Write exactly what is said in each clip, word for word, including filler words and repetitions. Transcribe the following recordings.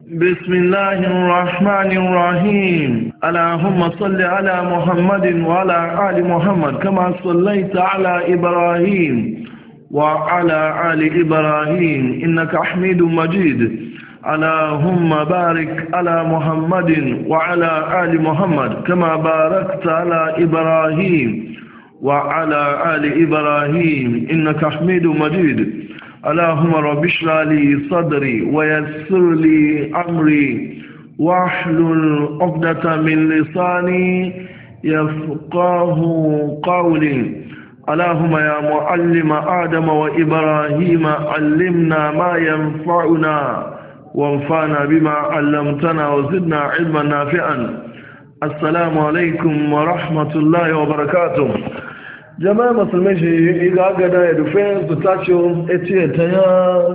بسم الله الرحمن الرحيم. اللهم صل على محمد وعلى آل محمد كما صليت على إبراهيم وعلى آل إبراهيم إنك حميد مجيد. اللهم بارك على محمد وعلى آل محمد كما باركت على إبراهيم وعلى آل إبراهيم إنك حميد مجيد. اللهم رب اشرح لي صدري ويسر لي امري واحلل عقدة من لساني يفقهوا قولي. اللهم يا معلم آدم وإبراهيم علمنا ما ينفعنا وانفعنا بما علمتنا وزدنا علما نافعا. السلام عليكم ورحمة الله وبركاته. jama'a musulmai shi iga gada ya rufe su tace etiye ta ya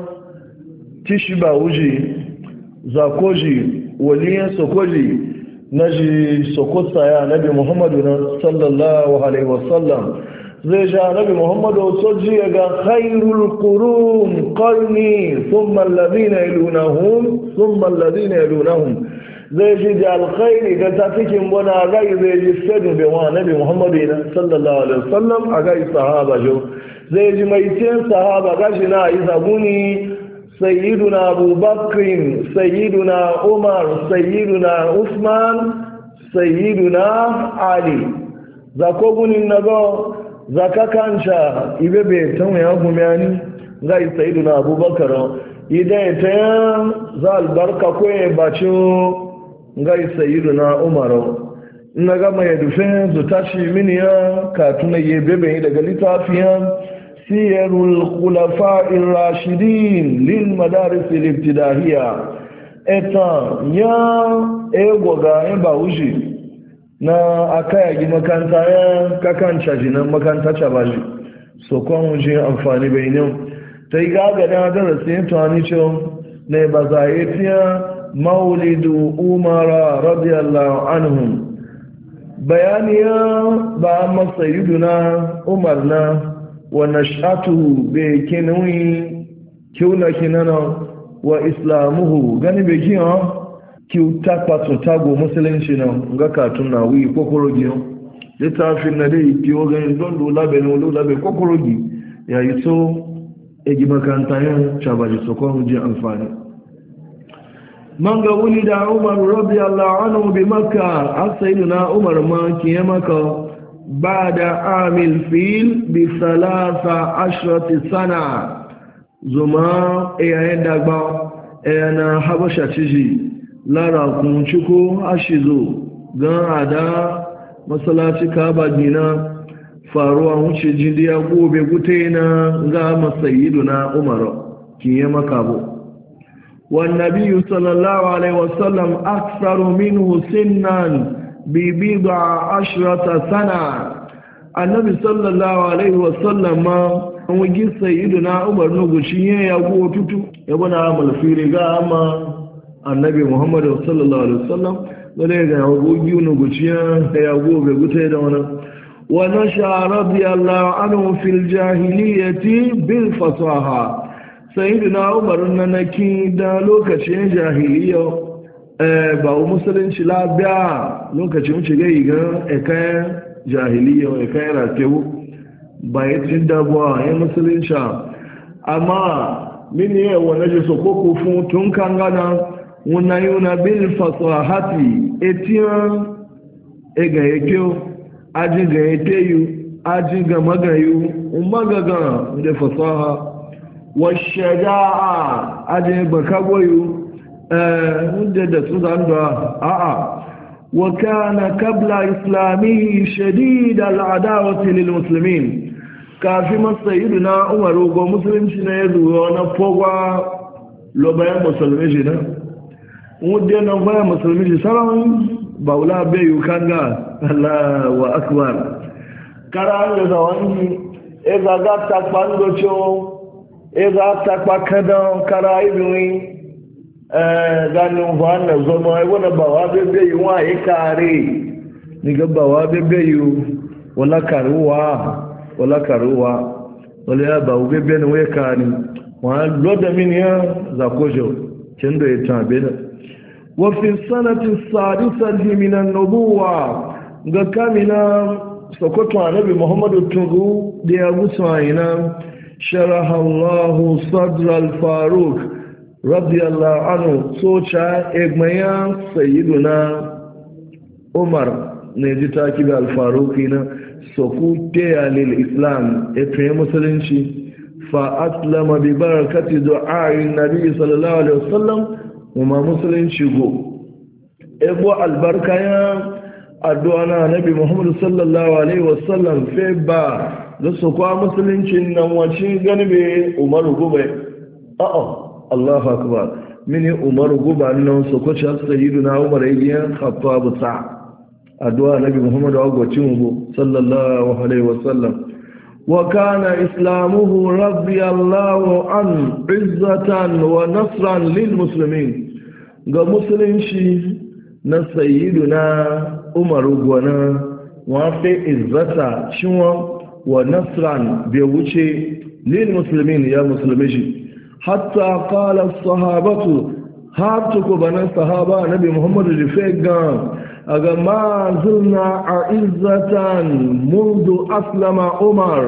tishi ba wuji zakoji waliyan sokoji na ji sokotsa ya nabi muhammadu na sallallahu alaihi wasallam zai sha nabi muhammadu soji ya ga khairul qurun qarni thumma alladhina yalunahum thumma alladhina yalunahum zai ji da alkhairi ga tafikin wani rai zai ji sadu da wa nabi muhammadu na sallallahu alaihi wasallam a gai sahaba jo zai ji mai cin sahaba gashi na yi zabuni sayyiduna abubakrin sayyiduna umar sayyiduna usman sayyiduna ali zakogunin na go zakakanca ibebe tan ya gumiyani gai sayyiduna abubakar idan ta za albarka ko ya bacin ngai sayyiduna umaru na gama ya dufe zuta shi mini ya katuna ya bebe daga littafiyan siyarul khulafa'ir rashidin lil madaris al ibtidaiya eta ya ego ga ya ba wuji na akaya gi makanta ya kakan caji nan makanta ca ba shi so kon wuji amfani bainin tai ga ga da darasin to ani cho ne bazayetiya مولد عمر رضي الله عنهم بيانيا بأما سيدنا عمرنا ونشأته بكنوي كونا كنانا وإسلامه غني بكيا كيو تاكباتو تاغو مسلنشنا غاكاتنا وي كوكوروجي لتعرفين ندي كيو غني دوندو لابن ولو لابن كوكوروجي يا يسو اجي مكانتاين شاباجي سوكون جي انفاني من ولد عمر رضي الله عنه بمكة سيدنا عمر ما كي مكة بعد عام الفيل بثلاث عشرة سنة زما ايه دغبا انا حبشة تجي لا كونچكو اشيزو غان ادا مسلاتي كابا دينا faruwa wuce jindiya gobe gutena ga masayiduna umar kiye makabo والنبي صلى الله عليه وسلم أكثر منه سنا ببضع عشرة سنة. النبي صلى الله عليه وسلم وجي سيدنا عمر نغشيه يغو توتو يبنا عمل في رغام النبي محمد صلى الله عليه وسلم ولغا يغو نغشيه يغو بغوتي دونه. ونشأ رضي الله عنه في الجاهلية بالفصاحة. sayyidina umar na naki da lokacin jahiliya ba wa musulunci labiya lokacin shiga igan ekayen jahiliya ekayen ratewu ba ya cin dabuwa ya musulunci amma mini yi wane ji so koko fun tun kan gana wuna yi wuna bil fasahati etiyan ega yake aji ga yateyu aji ga magayu umagaga da fasaha والشجاعة أجل بكبوي مدد سوزان آآ وكان قبل إسلامه شديد العداوة للمسلمين كافي ما سيدنا عمر ومسلم شنيزو ونفوغا لو بيان مسلمين شنا مدد نبايا مسلمين سلام باولا بيو كانغا الله أكبر كران يزواني إذا قد تقبان شو eza takpa kadan kara ibirin ganin wannan zama ai wani bawa bebe yi wa yi kare ni ga bawa bebe yi wala karuwa wala karuwa wala ya bawa bebe ni wai kare wa loda min ya zakojo kendo ya tabe وفي السنة السادسة من النبوة قامنا سقط نبي محمد التنغو دي أبو سعينا شرح الله صدر الفاروق رضي الله عنه سوچا إغميا سيدنا عمر نجتا كده الفاروقين سقوطيا للإسلام إتري مسلنشي فأسلم ببركة دعاء النبي صلى الله عليه وسلم وما مسلنشي go ebo albarka ya addu'a na nabi Muhammad sallallahu alaihi wasallam fe ba da su kwa musuluncin nan wace ganbe Umaru Gube a'a Allahu akbar mini Umaru Gube nan su ko cha sayyiduna Umar ibn Khattab sa addu'a nabi Muhammad wa gocin go sallallahu alaihi wasallam wa kana islamuhu radiyallahu an izzatan wa nasran lil muslimin ga musulunci na sayyiduna Umaru gwana wafe izzata shiwa wa nasran bai wuce lil muslimin ya musulmi shi hatta qala sahabatu har tuku bana sahaba nabi Muhammad rifega aga ma zulna izzatan mundu aslama Umar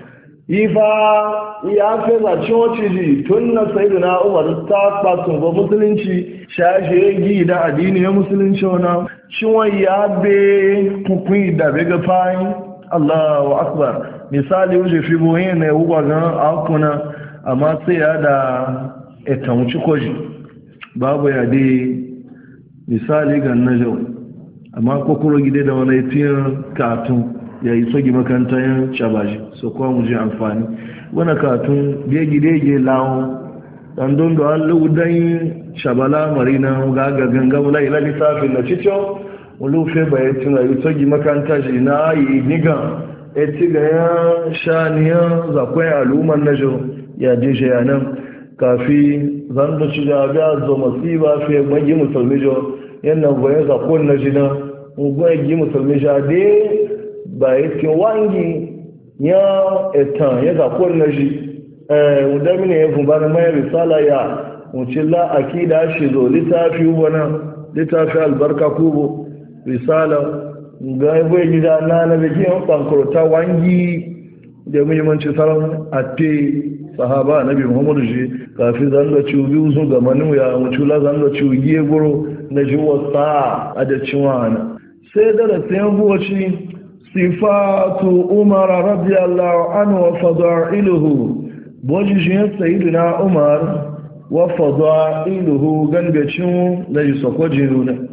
ifa ya fi zaci ji tun na sayyiduna Umar ta kwatsun ba musulunci shashe gi da addini ya musulunci wana ciwon ya be kukun da bega fayin Allahu akbar misali wuce fi boye na yawuwa gan akuna amma sai ya da etanci koji babu ya dai misali gan na jau amma kokoro gide da wani fiye katun ya yi sogi makanta yin shabashi so kuwa mu ji amfani wani katun biya gide ge lawon dan don da allu dan shabala marina gaga ganga wala ila lisafin na cicho ulufe bai tuna yi sogi makanta shi na yi niga eti ga ya shaniya zakwai al'umman najo ya je shi yanan kafi zan da ci da ga zo masiba fe magi musulmi jo yana goyen zakon na jina goyen gi musulmi ja de ba yake wangi ya etan ya zakon na ji eh udamine ya fumbana mai risala ya wucilla akida shi zo litafi wana litafi albarka kubo risala ga bai gida na na bikin bankurta wangi da muhimmanci saran ate sahaba nabi Muhammad ji kafin zan da ciwi uzu ga manu ya wucula zan da ciwi giye goro na ji wasa a da ciwana sai da sayan buwaci sifatu umar radiyallahu anhu wa fada'iluhu bojijin sayyidina umar wa fada'iluhu ganbecin da yi sokojin na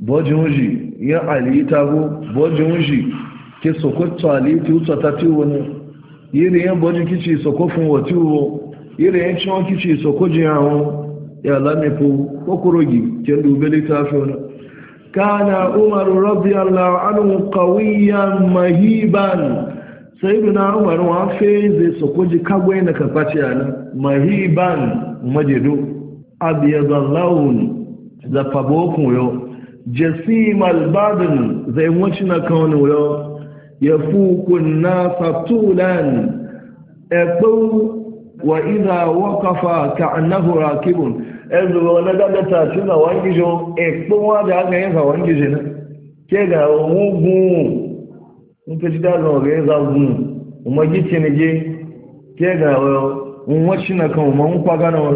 bojin ya ali tabo bojin ji ke sokotto ali ti utata ti woni yiri yan bojin kici sokofun wati wo yiri yan chon kici sokojin awon ya lamifu kokorogi ke dubele tafona kana umar radiyallahu anhu qawiyan mahiban sayyidina umar wa feze sokoji kagwe na kafaci ana mahiban majedo abyadallahun da fabokun yo jasim al-badn zai wuce na kawai yo ya fukun nasa tulan ebo wa idha waqafa ka'annahu rakibun ezo wala gada ta tuna wangijo ebo wa da ga yin wangijo na ke ga mugun mun fi da no ga za gun umma gice ne je ke ga mun wuce na kan mun kwaga na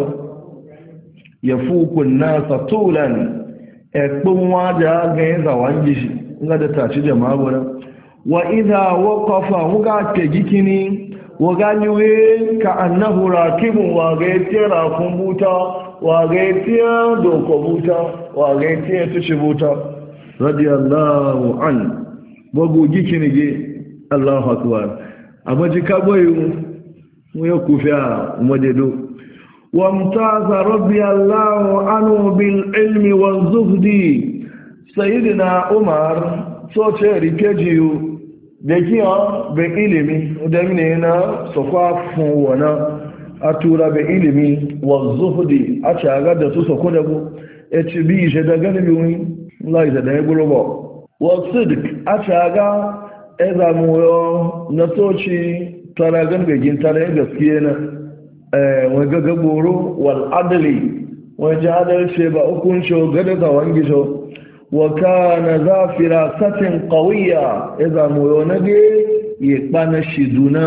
ya fukun nasa tulan ekpun waja ga yin zawon gishi nga da tashi jama'a gura wa idha waqafa muga ke gikini wa ganiwe ka annahu rakibun wa ga tira kumbuta wa ga tira doko buta wa ga tira tushi buta radiyallahu an bogo gikini ge Allahu akbar amaji kaboyu mu ya kufiya umadedo وامتاز رضي الله عنه بالعلم والزهد سيدنا عمر سوچه ركجيو بكيا بعلمي ودمنينا سقافون ونا atura be ilimi wa zuhdi a ci aga da su sako da bu e ci bi je da gani bi Allah ya da gulo ba wa sidq a ci aga e za mu yo na soci tara gan be gin tare gaskiya na wani gagagoro wal'adali waje adalci ba hukunci gada da wangi so wa kana za firasatin qawiya idza muyonage ya kpana shiduna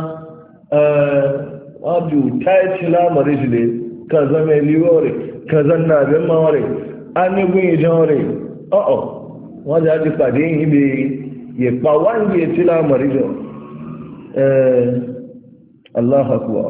abu taiti lamari shi ne kaza mai liwore kaza na bin maware an yi gun ijan ware o'o wajen haji pàdé yìí bí yẹ pa wáńgì etí lamari jọ Allah akbar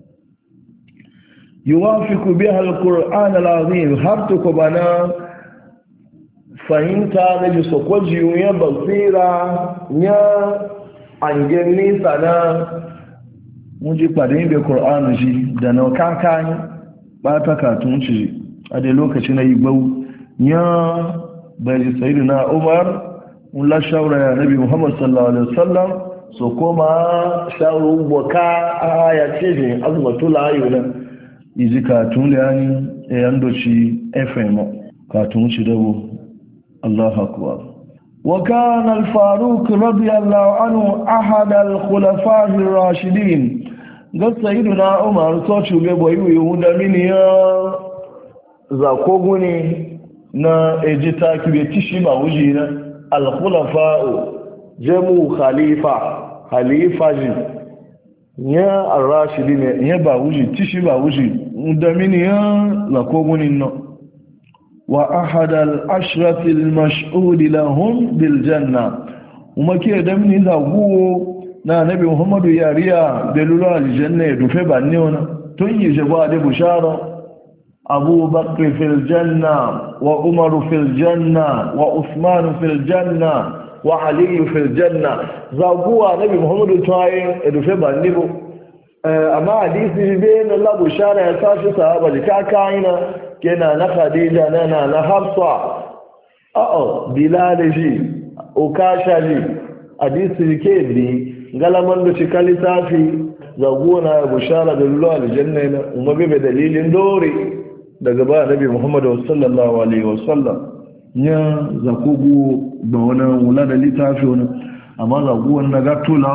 yuwafiku biha al-Qur'an al-azim har to ko bana fahimta na ji sokoji ya basira ya angen nisa na muji pàdé ibe Qur'an ji da na kankan ba ta katun ci a da lokaci na igbau ya bai sayyidina Umar la shawara ya nabi Muhammad sallallahu alaihi wasallam so kuma shawaru boka aya ce ne azmatul ayuna izi katun da yani e yandoci F M katun ci dawo Allahu akbar وكان الفاروق رضي الله عنه أحد الخلفاء الراشدين قد سيدنا عمر صوتوا بيبويو يهودا من يا زاكوغوني نا اجتا كبيتشي باوجينا الخلفاء جمو خليفة خليفة جي يا الراشدين يا باوجي تشي باوجي يهودا من يا زاكوغوني نا وأحد العشرة المشهود لهم بالجنة وما كي دمني ذا هو نا نبي محمد يا ريا دلولا الجنة دفع بانيونا تنجي جباد بشارة أبو بكر في الجنة وعمر في الجنة وعثمان في الجنة وعلي في الجنة ذا هو نبي محمد تاين دفع بانيو أما حديث بين الله بشارة يساشي صحابة كاكاينا kena na Khadija nana na Hafsa a'a Bilal ji Ukasha ji hadisi ke bi galaman da cika littafi zagona ya bushara da lulu aljanna na umma be dalilin dore daga ba Nabi Muhammad sallallahu alaihi wasallam ya zakugu ba wannan wula da littafi wannan amma zaguwan na gatula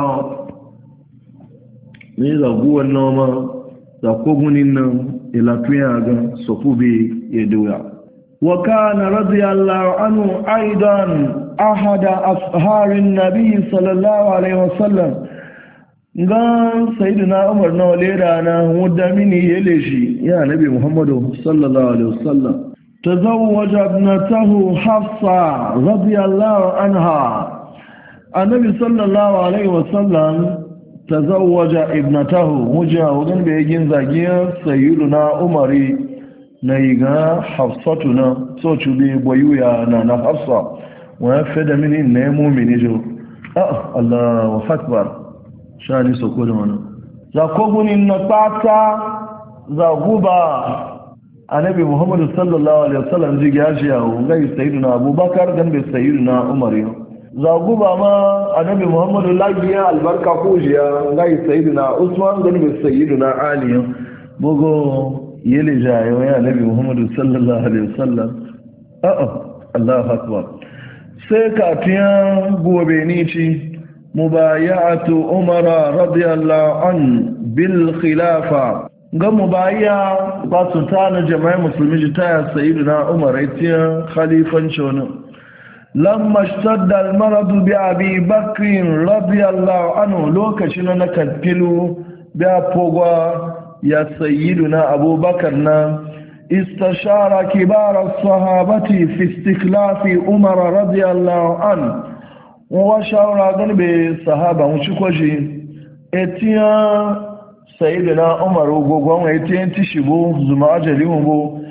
ne zaguwan noma zakugunin nan ila tuya ga sokube ya doya wa kana radiyallahu anhu aidan ahada asharin nabi sallallahu alaihi wasallam ga sayyidina umar na lera na wadda mini yele shi ya nabi muhammadu sallallahu alaihi wasallam tazawwaja ibnatahu hafsa radiyallahu anha annabi sallallahu alaihi wasallam تزوج ابنته مجا وغن بيجين زاجيا سيدنا عمر نيغا حفصتنا سوچو بي بويويا نانا حفصه وفد من النمو من جو اه الله اكبر شاني سوكو دمنا زاكوغون النطاتا زاغوبا النبي محمد صلى الله عليه وسلم جيجاشيا وغاي سيدنا ابو بكر غن سيدنا عمر zaguba ma annabi muhammadu lagiya albarka kujiya gai sayyidina usman gani bai sayyidina ali bugo yele jayo ya annabi muhammadu sallallahu alaihi wasallam a'a Allahu akbar sai ka tiya gobe ni ci mubayatu umara radiyallahu an bil khilafa ga mubaya ba su tana jama'a musulmi ta sayyidina umar itiya khalifanci wannan لما اشتد المرض بأبي بكر رضي الله عنه لو كشنا نكتلو بأبوغا يا سيدنا أبو بكرنا استشار كبار الصحابة في استخلاف عمر رضي الله عنه وشاور قلب الصحابة وشكوشي اتيا سيدنا عمر وغوغوان اتيا تشبو زما أجلهم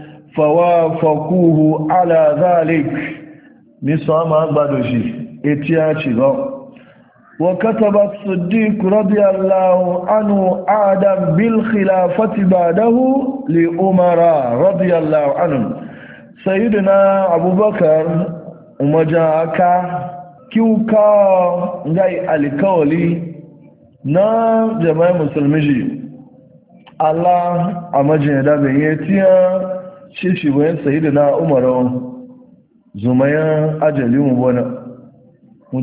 فوافقوه على ذلك نسوما بدوشي اتياتشيغو وكتب الصديق رضي الله عنه عادا بالخلافة بعده لأمر رضي الله عنه سيدنا أبو بكر ومجاكا كيوكا جاي الكولي نا جماعة مسلمي الله أمجن دابيتيا شيشي وين سيدنا عمر زميا أجلهم ونا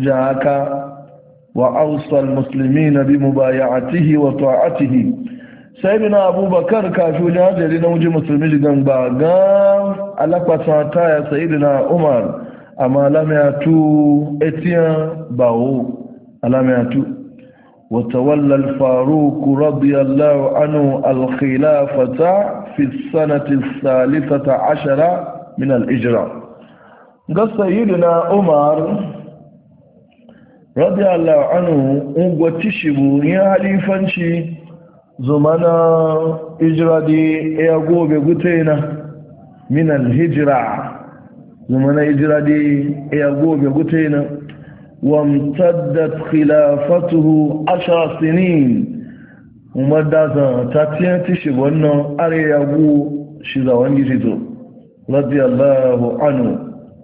مجاكا وأوصى المسلمين بمبايعته وطاعته sayyidina abubakar kafin hajjari na wuji musulmi jigan ba ga alakwata ta ya sayyidina umar amma alamiyatu etiyan bawo alamiyatu وتولى الفاروق رضي الله عنه الخلافة في السنة الثالثة عشرة من الإجراء قال سيدنا عمر رضي الله عنه وتشبه يا حليفانشي زمانا إجراء دي يقوب بغتينا من الهجرة زمانا إجراء دي يقوب بغتينا وامتدت خلافته عشر سنين ومدازا تاتيان تشبهنا أريابو شزاوان جيزو رضي الله عنه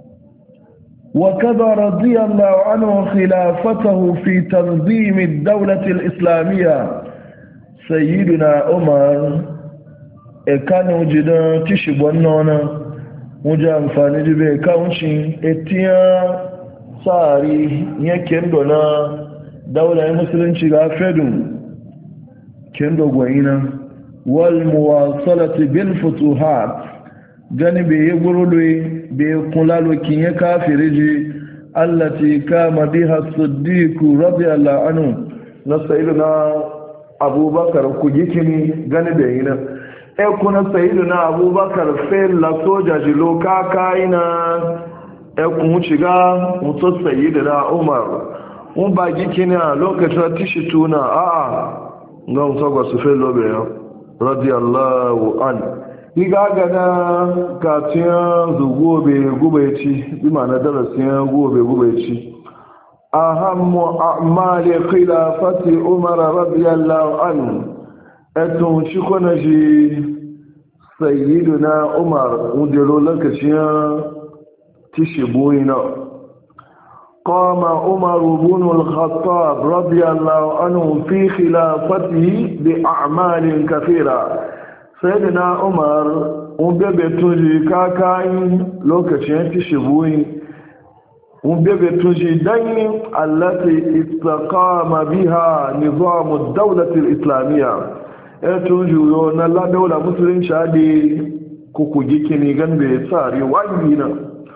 وكذا رضي الله عنه خلافته في تنظيم الدولة الإسلامية سيدنا عمر كان وجدا تشبهنا وجا فانجي بكاونشي اتيان tsari ya kendo na daular musulunci ga fedun kendo gwayina wal muwasalati bil futuhat gani be yi gurulwe be kula lokin ya kafiriji allati kama biha as-siddiq radiyallahu anhu na sayyidina abubakar ku gikini gani be yina e kuna sayyidina abubakar fe la soja jilo kakaina ẹkùn shiga mutu sayi da na umar un ba giki ne a lokacin tishi tuna a ga mutu ba su fai lobe ya radiyallahu an iga gana katiyan zugobe gubaici bima na darasiyan gobe gubaici ahammu a'mali khilafati umar radiyallahu an ẹtùn shi kwana shi sayyiduna umar udelo lokacin تشبوينا قام عمر بن الخطاب رضي الله عنه في خلافته بأعمال كثيرة سيدنا عمر وبيبتوجي كاكاين لوكاشين تشبوي وبيبتوجي دين التي استقام بها نظام الدولة الإسلامية اتوجو نلا دولة مسلم شادي كوكوجي كني جنبي ساري واجبينا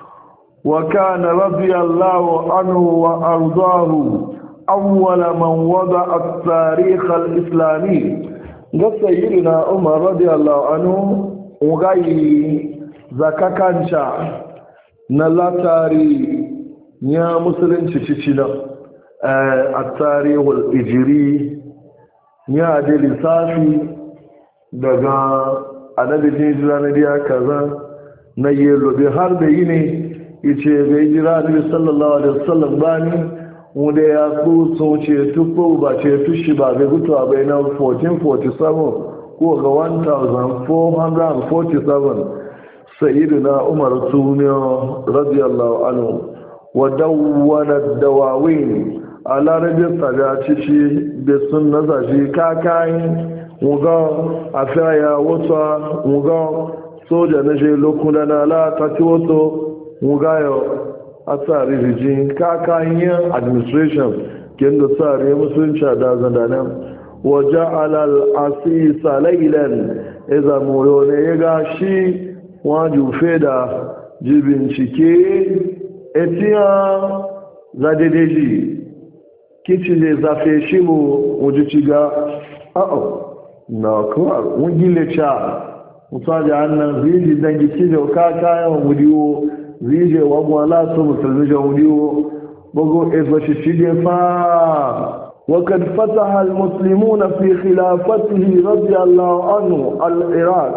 وكان رضي الله عنه وأرضاه أول من وضع التاريخ الإسلامي قال سيدنا عمر رضي الله عنه وغاي زكاكانشا نلا تاريخ يا مسلم تشيشنا التاريخ الإجري يا دي لسافي دغا annabi hijira na biya kaza na yelo bi har da yini yace ga hijira annabi sallallahu alaihi wasallam bani wanda ya ku so ce tuko ba ce tushi ba ga gutu a bayan fourteen forty-seven ko ga fourteen forty-seven sayyidina umar sunyo radiyallahu anhu wa dawwana ad-dawawin ala rabbi tajaci da sunna zaji kakai muga afaya wata muga soja na je lokuna na la tati wato muga yo atsari rijin kakanya administration kendo tsari musulunci da zandanan wa ja'ala al-asisa laylan idza moyo ne ya gashi waju feda jibin cike etiya zadedeji kici ne zafe shi mu wujuciga a'o na kawar wugile cha mutaji annan ziji dangi cijo ka kayan wudiwo zije wagwala su musulmi jan wudiwo bugu ezo shi shige fa وقد فتح المسلمون في خلافته رضي الله عنه العراق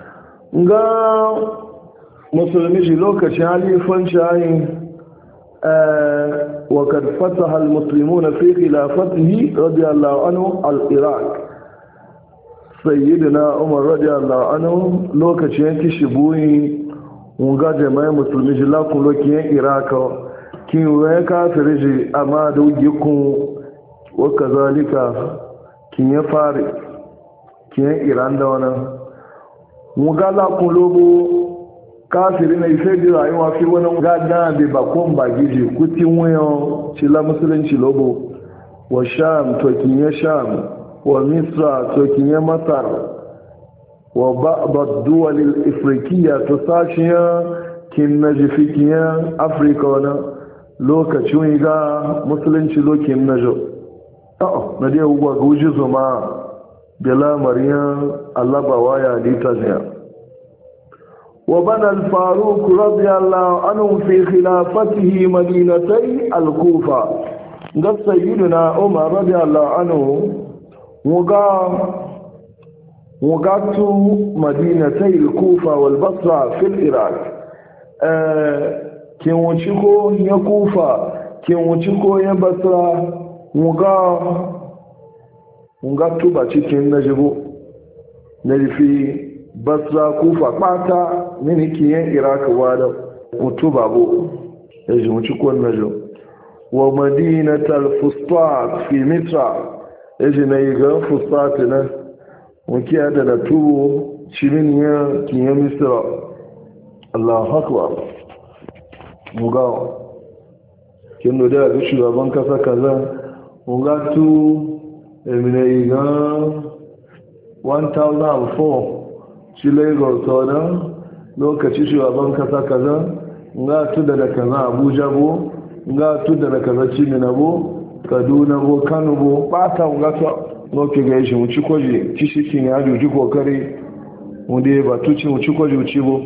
ga musulmi shi lokacin halifan shayin وقد فتح المسلمون في خلافته رضي الله عنه العراق sayyidina umar radiyallahu anhu lokacin kishi buyi unga jama'a musulmi ji lakun lokacin iraka kin waye kafiri ji amma da ugikun wa kazalika kin ya fare kin iran da wannan unga lakun lobo kafiri na ife ji rayuwa fi wani gada da bakon bagiji kutin wayo ci la musulunci lobo wa sham to kin ya sham wa misra to kinye masar wa ba'd ad-duwal al-afrikiyya to sashiya kin najifikiya afrika wana lokacin ga musulunci lokin najo a'a na dai uwa guji zuma bela mariyan Allah ba waya dita ne wa bana al-faruq radiyallahu anhu fi khilafatihi madinatay al-kufa ga sayyidina umar radiyallahu anhu muga mugatu madinatay al-kufa wal basra fi al-iraq eh kin wuci ko ya kufa kin wuci ko ya basra muga muga tuba cikin najibu na rufi basra kufa kpata mini kiyan iraq wada mutu babu ya ji wuci ko najibu wa madinatal fustat fi misra ya ji na yi gan fustat na mukiya da da tuwo cimin ya kiyan misra Allah akbar mugawa kin da ga shugaban kasa kaza mugatu emine ga one thousand four shi Lagos tona lokaci shugaban kasa kaza ngatu da kaza Abuja bo ngatu da kaza Chimina bo Kaduna bo Kano bo bata ngatu lokaci ga shi mu ci koje kishikin ya duji kokari mu dai ba tuci mu ci koje uci bo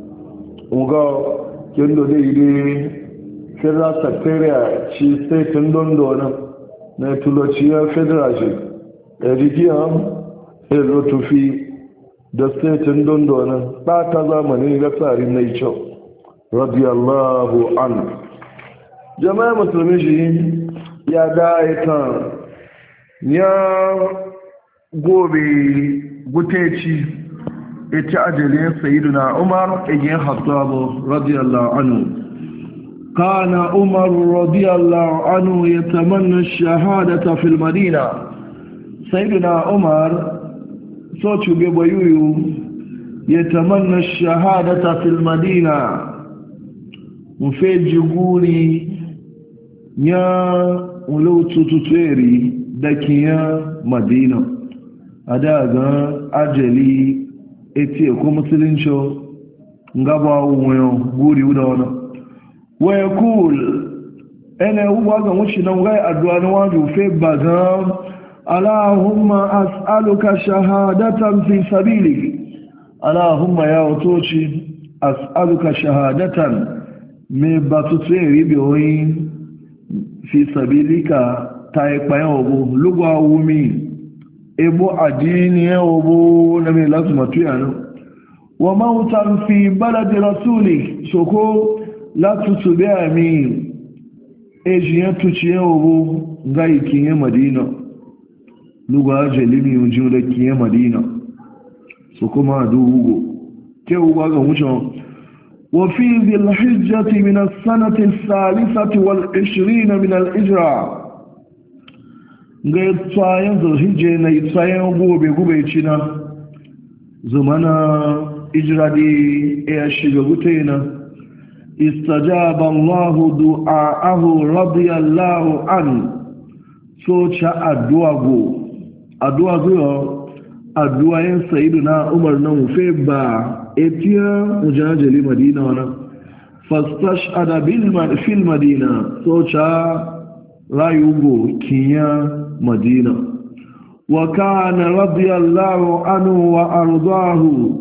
mugawa kendo da ide federal secretariat ci state london na tulociyar federation erigiya ero tufi da state london ba ta zamanin ga tsarin na ito radiyallahu anhu jama'a musulmi shi ya daita ya gobe guteci ita ajalin sayyiduna umar igin hattabu radiyallahu anhu kana umar radiyallahu anhu yatamanna ash-shahadata fil madina sayyiduna umar so chube boyuyu yatamanna ash-shahadata fil madina mufeji guri ya ulutututeri dakiya madina adaga ajali eti ko musulunci ngaba wuyo guri wuda wana wa yakul ana huwa ga mushi nan gai addu'a ne waju fe baga allahumma as'aluka shahadatan fi sabilik allahumma ya utoci as'aluka shahadatan me batutseri biyoyi fi sabilika ta ipayan obo lugwa wumi ebo adini obo na me lazima tuyano wa mautan fi baladi rasuli soko la tutube ami ejiyan tuciye obo ga ikiye madina lugwa jelimi ujin da kiye madina soko ma dugo ke uwa ga mucho wa fi dhil hijjati min as-sanati as-salisati wal ishrina min al-ijra ga tsayen zulhijje na tsayen gobe gobe cina zumana ijradi ya shiga gutena istajaba Allah du'aahu radiyallahu an so cha addu'a go addu'a go addu'a yin sayyidina Umar nan fe ba etiya mujajali Madina wana fastashhada bil fil Madina so cha rayugo kiya مدينة وكان رضي الله عنه وأرضاه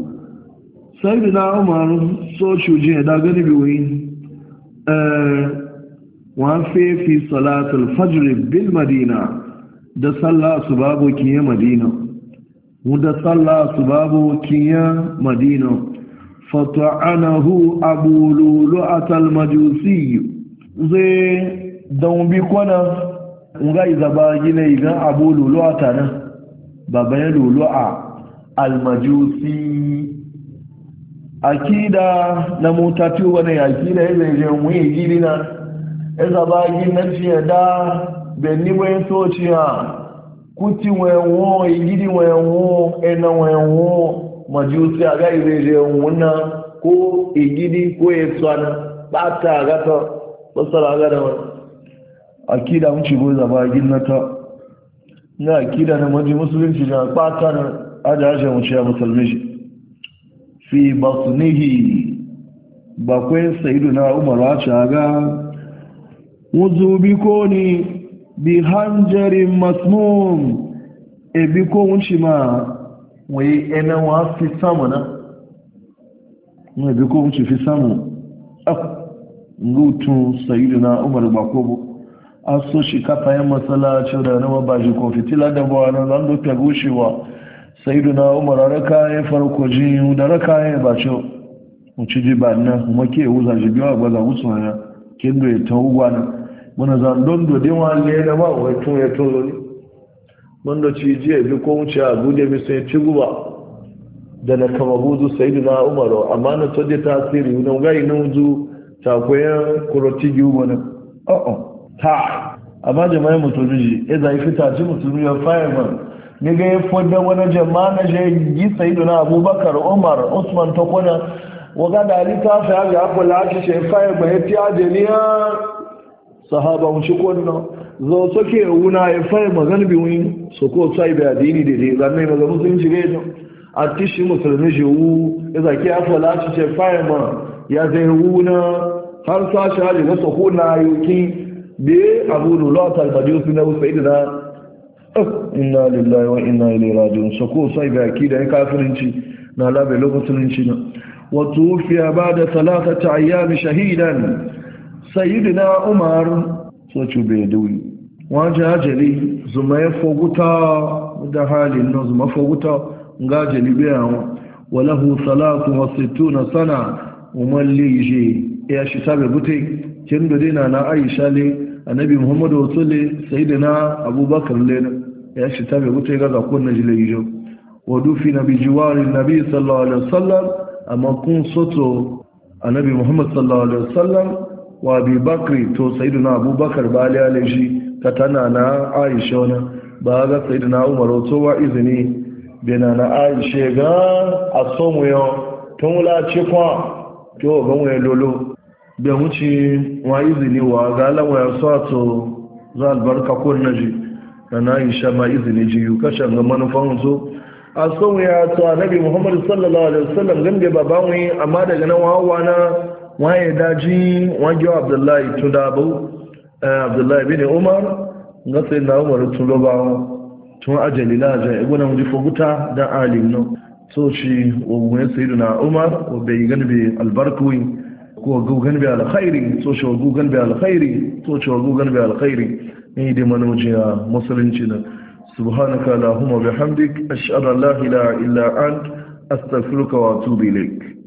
سيدنا عمر سوشو جهدا غنبوين أه وفي في صلاة الفجر بالمدينة ده صلى سبابه كي مدينة وده صلى سبابه كي مدينة فطعنه أبو لؤلؤة المجوسي زي دون بيكونا nga izaba gina igan abu lulu'a ta nan babayen lulu'a almajusi akida na mutatu wani akida ya zai jen wuyi gidi na izaba gina ciye da benni wayan sociya kuti wayan wo igidi wayan wo ena wayan wo majusi aga zai jen wuna ko igidi ko ya tsana ba ta gata basara gada wani akida mun ci goza ba ginnata na akida na maji musulunci na ɓata na ajiyar wuce ya musulmi shi fi basnihi bakwai sayidu na umar a caga wuzu bi ko ni bi hanjarin masmum e bi ko wuce ma wai ena wa fi samu na wai bi ko wuce fi samu ah ngutun sayidu na umar bakobo a so shi kafayen matsalaci da na mabaji ko fitila da bawa na zan doka gushewa sayidu na umar raka ya farko ji da raka ya bace wuce ji ba nan kuma ke wuza ji biyu a gwaza wusu na kendo ya ta ugwa na muna zan don dode wa ne da ba wai tun ya tolo ne mun da ci ji bi ko wuce a gude mi sai ci guba da na kama buzu sayidu na umar amma na tode tasiri na gai na wuzu ta koyan kuroti gi wani oh ta amma jama'ai musulmi ya zai fita ci musulmi ya fireman ne ga ya fodda wani jama'a na je yi sayidu na abubakar umar usman ta kuna waga da alita fa ya fi lati ce fireman ya ti ajeliya sahaba wuce kuna zo soke wuna ya fireman ganbi wuni so ko sai da dini da dai zanne maga musulunci ne a tishi musulmi shi wu ya zaki ya fi lati ce fireman ya zai wuna har sa shi hali na soko na yuki be abu lulat al-majusi na sayyidina inna lillahi wa inna ilaihi raji'un sako sai ga akida ya kafirinci na labe lokacin na wa tufiya ba'da thalathati ayyam shahidan sayyidina umar so chube dawi waje ajali zuma ya foguta da halin nan zuma foguta ga jali bayan walahu salatu wa sittuna sana umalliji ya shi sabe butai kin da dina na aisha le annabi muhammadu wasule sayyidina abubakar le ya shi tabe wuce ga zakon najile yijo wa dufina bi jiwarin nabi sallallahu alaihi wasallam amma kun soto annabi muhammad sallallahu alaihi wasallam wa abi bakri to sayyidina abubakar ba ali alaihi katana na aisha wana ba ga sayyidina umar to wa izini bena na aisha ga asomu yo tun la ci kwa to ga mu lolo da wuce wa izini wa galan wa sato za albarka ko naji na Aisha ma izini ji yu kashan ga manufan so a son ya to annabi Muhammad sallallahu alaihi wasallam gambe baban wi amma daga nan wawa na waye daji waje Abdullahi to da bu Abdullahi bin Umar ga sai na Umar to lo ba tun ajali la ja ibn mu ji foguta da alim no so shi wa mu sayyidina Umar wa bai ganbe albarkuwi ko gugan bi alkhairi so shi gugan bi alkhairi so shi gugan bi alkhairi ni da manujiya musulunci na subhanaka allahumma bihamdik ashhadu an la ilaha illa ant astaghfiruka wa atubu ilaik